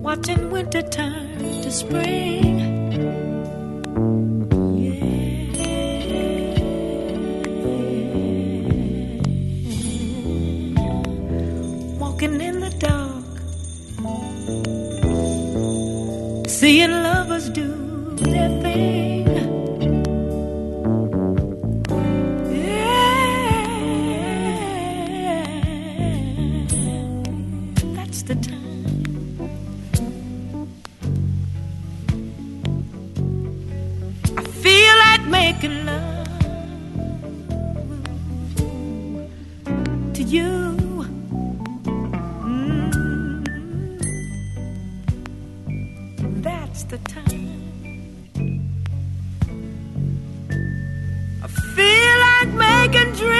watching winter turn to spring. Walking in the dark, seeing lovers do their thing. That's the time. I feel like making love to you. That's the time. I feel like making dreams